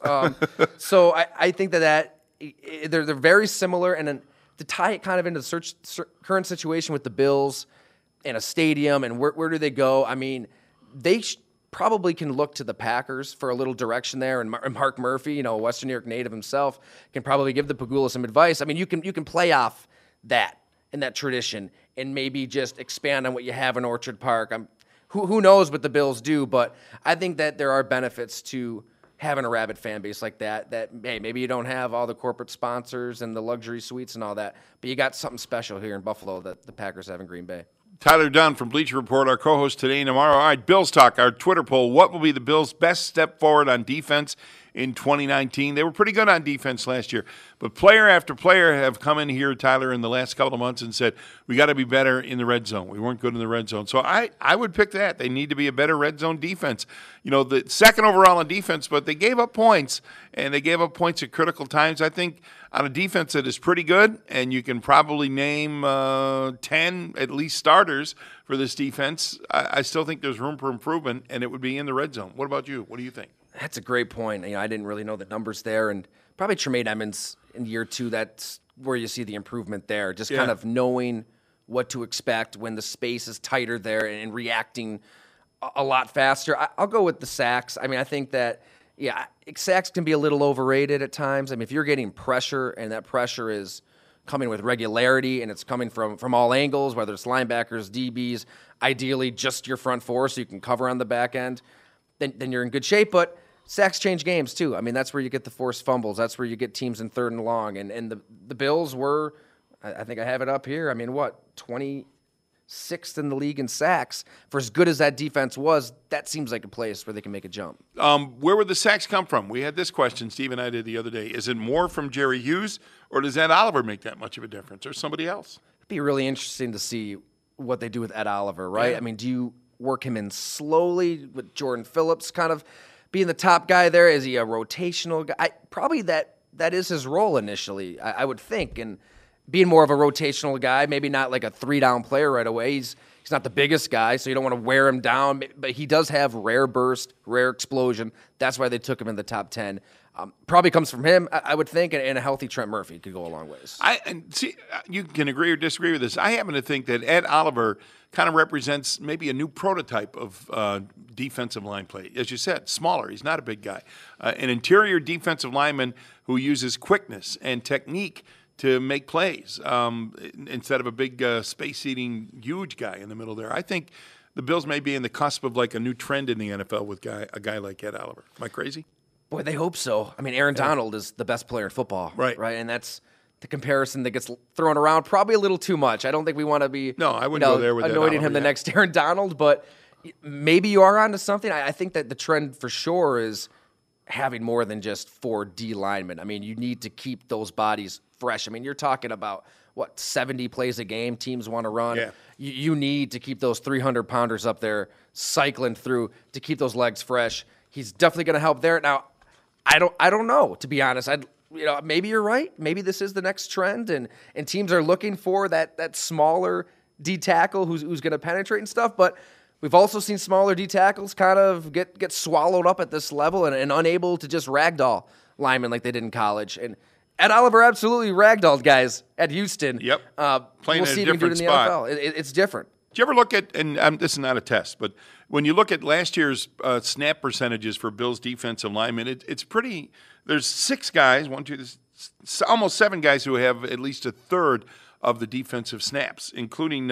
So I think that they're very similar. And then to tie it kind of into the current situation with the Bills and a stadium and where do they go, I mean, they probably can look to the Packers for a little direction there. And Mark Murphy, a Western New York native himself, can probably give the Pagula some advice. I mean, you can play off that and that tradition and maybe just expand on what you have in Orchard Park. Who knows what the Bills do, but I think that there are benefits to having a rabid fan base like that, hey, maybe you don't have all the corporate sponsors and the luxury suites and all that, but you got something special here in Buffalo that the Packers have in Green Bay. Tyler Dunne from Bleacher Report, our co-host today and tomorrow. All right, Bills Talk, our Twitter poll. What will be the Bills' best step forward on defense in 2019? They were pretty good on defense last year, but player after player have come in here, Tyler, in the last couple of months and said, we got to be better in the red zone. We weren't good in the red zone. So I would pick that. They need to be a better red zone defense. The second overall on defense, but they gave up points, and they gave up points at critical times. I think on a defense that is pretty good, and you can probably name 10 at least starters for this defense, I still think there's room for improvement, and it would be in the red zone. What about you? What do you think? That's a great point. I didn't really know the numbers there, and probably Tremaine Edmonds in year 2, that's where you see the improvement there, just kind of knowing what to expect when the space is tighter there and reacting a lot faster. I'll go with the sacks. I mean, I think that, sacks can be a little overrated at times. I mean, if you're getting pressure and that pressure is coming with regularity and it's coming from all angles, whether it's linebackers, DBs, ideally just your front four so you can cover on the back end, then you're in good shape. But sacks change games too. I mean, that's where you get the forced fumbles. That's where you get teams in 3rd and long. And the Bills were, I think I have it up here. I mean, 26th in the league in sacks. For as good as that defense was, that seems like a place where they can make a jump. Where would the sacks come from? We had this question, Steve and I did the other day. Is it more from Jerry Hughes, or does Ed Oliver make that much of a difference, or somebody else? It'd be really interesting to see what they do with Ed Oliver, right? Yeah. I mean, do you work him in slowly with Jordan Phillips kind of being the top guy there? Is he a rotational guy? Probably that is his role initially, I would think, and being more of a rotational guy, maybe not like a 3-down player right away. He's not the biggest guy, so you don't want to wear him down, but he does have rare burst, rare explosion. That's why they took him in the top 10. Probably comes from him, I would think, and a healthy Trent Murphy could go a long ways. See, you can agree or disagree with this. I happen to think that Ed Oliver kind of represents maybe a new prototype of defensive line play. As you said, smaller. He's not a big guy. An interior defensive lineman who uses quickness and technique to make plays instead of a big space-eating huge guy in the middle there. I think the Bills may be in the cusp of like a new trend in the NFL with a guy like Ed Oliver. Am I crazy? Boy, they hope so. I mean, Aaron Donald is the best player in football. Right. And that's the comparison that gets thrown around probably a little too much. I don't think we want to be I wouldn't go there with anointing him the next Aaron Donald, but maybe you are onto something. I think that the trend for sure is having more than just 4 D linemen. I mean, you need to keep those bodies fresh. I mean, you're talking about, 70 plays a game teams want to run. Yeah. You need to keep those 300-pounders up there cycling through to keep those legs fresh. He's definitely going to help there. Now, I don't know, to be honest. Maybe you're right. Maybe this is the next trend, and teams are looking for that smaller D tackle who's going to penetrate and stuff. But we've also seen smaller D tackles kind of get swallowed up at this level and unable to just ragdoll linemen like they did in college. And Ed Oliver absolutely ragdolled guys at Houston. Yep. Playing we'll in see a if he can do it different in the spot. NFL. It's different. Did you ever look at, and this is not a test, but when you look at last year's snap percentages for Bills defensive linemen, it's pretty, there's 6 guys, almost 7 guys who have at least a third of the defensive snaps, including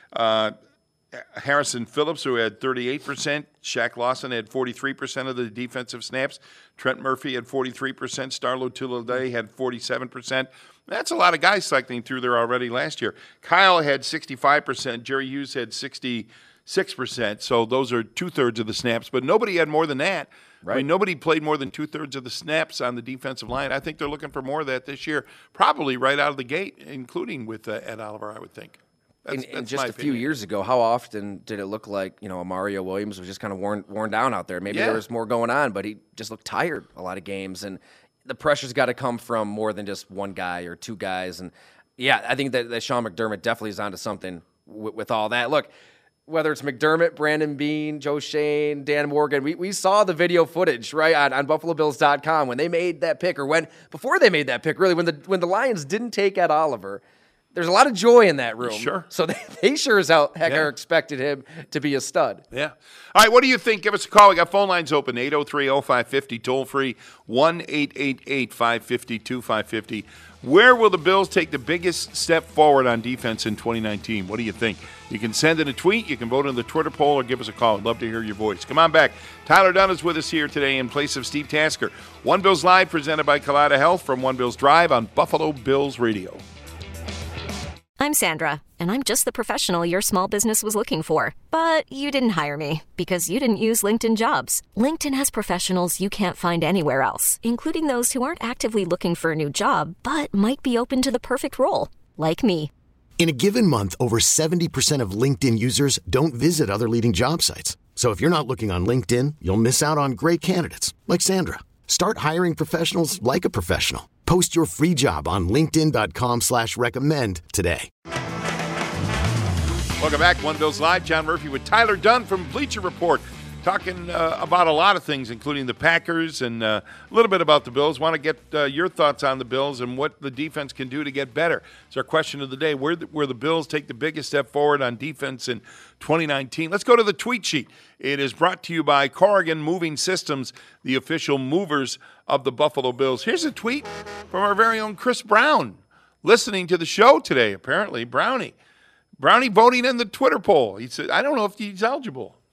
Harrison Phillips, who had 38%. Shaq Lawson had 43% of the defensive snaps. Trent Murphy had 43%. Starlo Tulade had 47%. That's a lot of guys cycling through there already last year. Kyle had 65%. Jerry Hughes had 66%. So those are 2/3 of the snaps. But nobody had more than that. Right. I mean, nobody played more than 2/3 of the snaps on the defensive line. I think they're looking for more of that this year, probably right out of the gate, including with Ed Oliver, I would think. And That's just my a few opinion. years ago, how often did it look like, Mario Williams was just kind of worn down out there? Maybe there was more going on, but he just looked tired a lot of games. And the pressure's got to come from more than just one guy or 2 guys. And, yeah, I think that Sean McDermott definitely is onto something with all that. Look, whether it's McDermott, Brandon Beane, Joe Shane, Dan Morgan, we saw the video footage, right, on BuffaloBills.com when they made that pick, or before they made that pick, really, when the Lions didn't take Ed Oliver. There's a lot of joy in that room. Sure. So they sure as heck are expected him to be a stud. Yeah. All right, what do you think? Give us a call. We got phone lines open, 803-0550, toll-free, 1-888-550-2550. Where will the Bills take the biggest step forward on defense in 2019? What do you think? You can send in a tweet, you can vote in the Twitter poll, or give us a call. I'd love to hear your voice. Come on back. Tyler Dunn is with us here today in place of Steve Tasker. One Bills Live, presented by Kaleida Health from One Bills Drive on Buffalo Bills Radio. I'm Sandra, and I'm just the professional your small business was looking for. But you didn't hire me because you didn't use LinkedIn Jobs. LinkedIn has professionals you can't find anywhere else, including those who aren't actively looking for a new job, but might be open to the perfect role, like me. In a given month, over 70% of LinkedIn users don't visit other leading job sites. So if you're not looking on LinkedIn, you'll miss out on great candidates like Sandra. Start hiring professionals like a professional. Post your free job on linkedin.com/recommend today. Welcome back. One Bills Live. John Murphy with Tyler Dunn from Bleacher Report. Talking about a lot of things, including the Packers and a little bit about the Bills. Want to get your thoughts on the Bills and what the defense can do to get better. It's our question of the day. Where the Bills take the biggest step forward on defense in 2019. Let's go to the tweet sheet. It is brought to you by Corrigan Moving Systems, the official movers of the Buffalo Bills. Here's a tweet from our very own Chris Brown, listening to the show today, apparently. Brownie voting in the Twitter poll. He said, I don't know if he's eligible.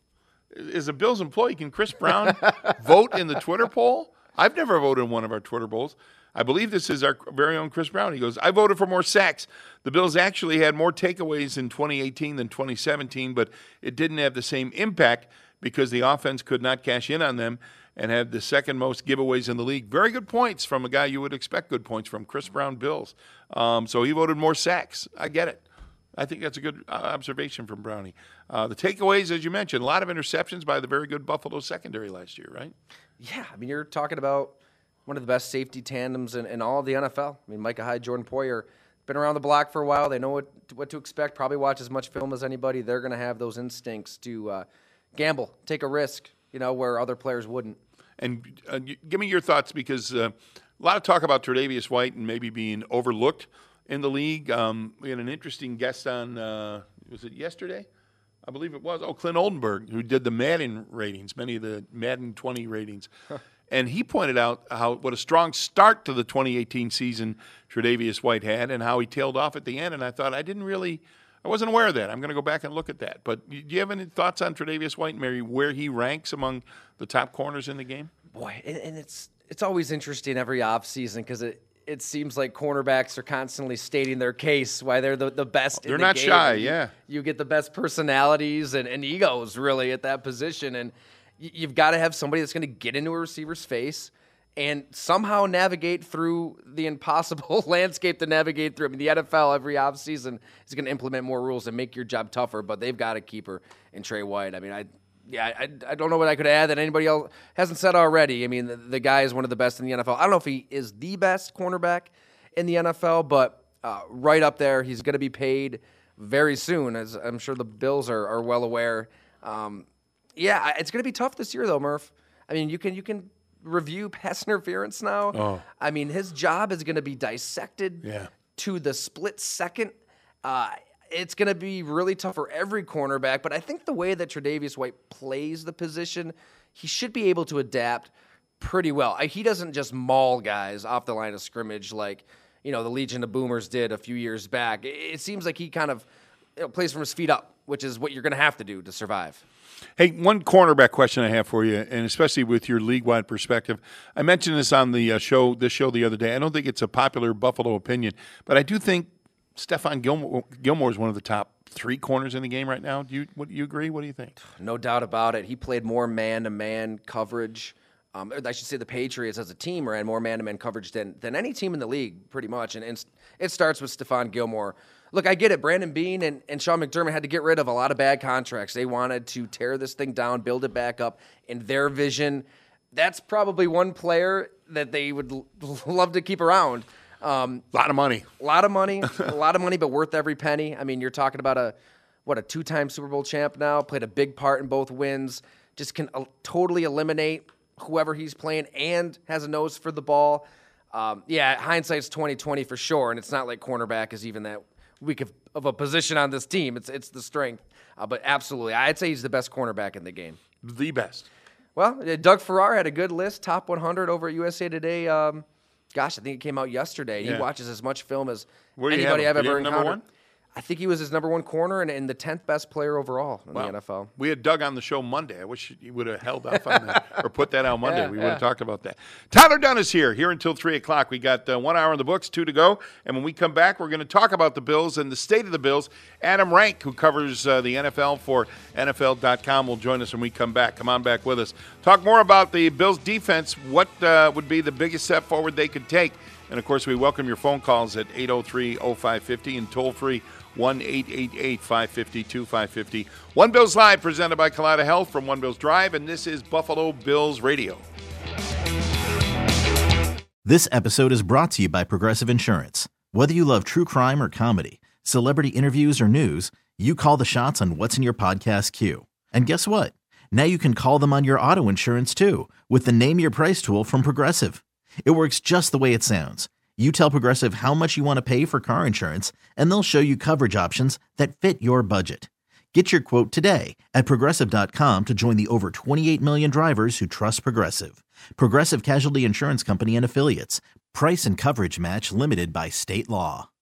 is a Bills employee. Can Chris Brown vote in the Twitter poll? I've never voted in one of our Twitter polls. I believe this is our very own Chris Brown. He goes, I voted for more sacks. The Bills actually had more takeaways in 2018 than 2017, but it didn't have the same impact because the offense could not cash in on them and had the second most giveaways in the league. Very good points from a guy you would expect good points from, Chris Brown, Bills. So he voted more sacks. I get it. I think that's a good observation from Brownie. The takeaways, as you mentioned, a lot of interceptions by the very good Buffalo secondary last year, right? Yeah, I mean, you're talking about one of the best safety tandems in all of the NFL. I mean, Micah Hyde, Jordan Poyer, been around the block for a while. They know what to expect, probably watch as much film as anybody. They're going to have those instincts to gamble, take a risk, where other players wouldn't. And give me your thoughts, because a lot of talk about Tre'Davious White and maybe being overlooked in the league. We had an interesting guest on, was it yesterday? I believe it was. Clint Oldenburg, who did the Madden ratings, many of the Madden 20 ratings. And he pointed out what a strong start to the 2018 season Tre'Davious White had and how he tailed off at the end. And I thought, I wasn't aware of that. I'm going to go back and look at that. But do you have any thoughts on Tre'Davious White and maybe where he ranks among the top corners in the game? Boy, and it's always interesting every offseason because it seems like cornerbacks are constantly stating their case, why they're the best in the game. They're not shy, yeah. You get the best personalities and egos, really, at that position. And you've got to have somebody that's going to get into a receiver's face and somehow navigate through the impossible landscape to navigate through. I mean, the NFL every offseason is going to implement more rules and make your job tougher, but they've got a keeper in Trey White. I mean, I don't know what I could add that anybody else hasn't said already. I mean, the guy is one of the best in the NFL. I don't know if he is the best cornerback in the NFL, but right up there. He's going to be paid very soon, as I'm sure the Bills are well aware. Yeah, it's going to be tough this year, though, Murph. I mean, you can review pass interference now. Oh. I mean, his job is going to be dissected to the split second. It's going to be really tough for every cornerback, but I think the way that Tre'Davious White plays the position, he should be able to adapt pretty well. He doesn't just maul guys off the line of scrimmage like, the Legion of Boomers did a few years back. It seems like he kind of plays from his feet up, which is what you're going to have to do to survive. Hey, one cornerback question I have for you, and especially with your league-wide perspective. I mentioned this on the show the other day. I don't think it's a popular Buffalo opinion, but I do think Stephon Gilmore is one of the top 3 corners in the game right now. Do you agree? What do you think? No doubt about it. He played more man-to-man coverage. I should say the Patriots as a team ran more man-to-man coverage than any team in the league, pretty much. And it starts with Stephon Gilmore. Look, I get it. Brandon Beane and Sean McDermott had to get rid of a lot of bad contracts. They wanted to tear this thing down, build it back up. In their vision, that's probably one player that they would love to keep around. A lot of money. A lot of money, but worth every penny. I mean, you're talking about a 2-time Super Bowl champ now, played a big part in both wins, just can totally eliminate whoever he's playing and has a nose for the ball. Hindsight's 20/20 for sure, and it's not like cornerback is even that weak of a position on this team. It's the strength. But absolutely, I'd say he's the best cornerback in the game. The best. Well, Doug Farrar had a good list, top 100 over at USA Today. I think it came out yesterday. Yeah. He watches as much film as Where do you anybody have I've him? ever Did you have encountered. number 1? I think he was his number 1 corner and the 10th best player overall in the NFL. We had Doug on the show Monday. I wish he would have held off on that or put that out Monday. We would have talked about that. Tyler Dunne is here until 3 o'clock. We got 1 hour in the books, 2 to go. And when we come back, we're going to talk about the Bills and the state of the Bills. Adam Rank, who covers the NFL for NFL.com, will join us when we come back. Come on back with us. Talk more about the Bills defense, what would be the biggest step forward they could take. And, of course, we welcome your phone calls at 803-0550 and toll-free 1-888-550-2550. One Bills Live, presented by Kaleida Health from One Bills Drive, and this is Buffalo Bills Radio. This episode is brought to you by Progressive Insurance. Whether you love true crime or comedy, celebrity interviews or news, you call the shots on what's in your podcast queue. And guess what? Now you can call them on your auto insurance, too, with the Name Your Price tool from Progressive. It works just the way it sounds. You tell Progressive how much you want to pay for car insurance, and they'll show you coverage options that fit your budget. Get your quote today at Progressive.com to join the over 28 million drivers who trust Progressive. Progressive Casualty Insurance Company and Affiliates. Price and coverage match limited by state law.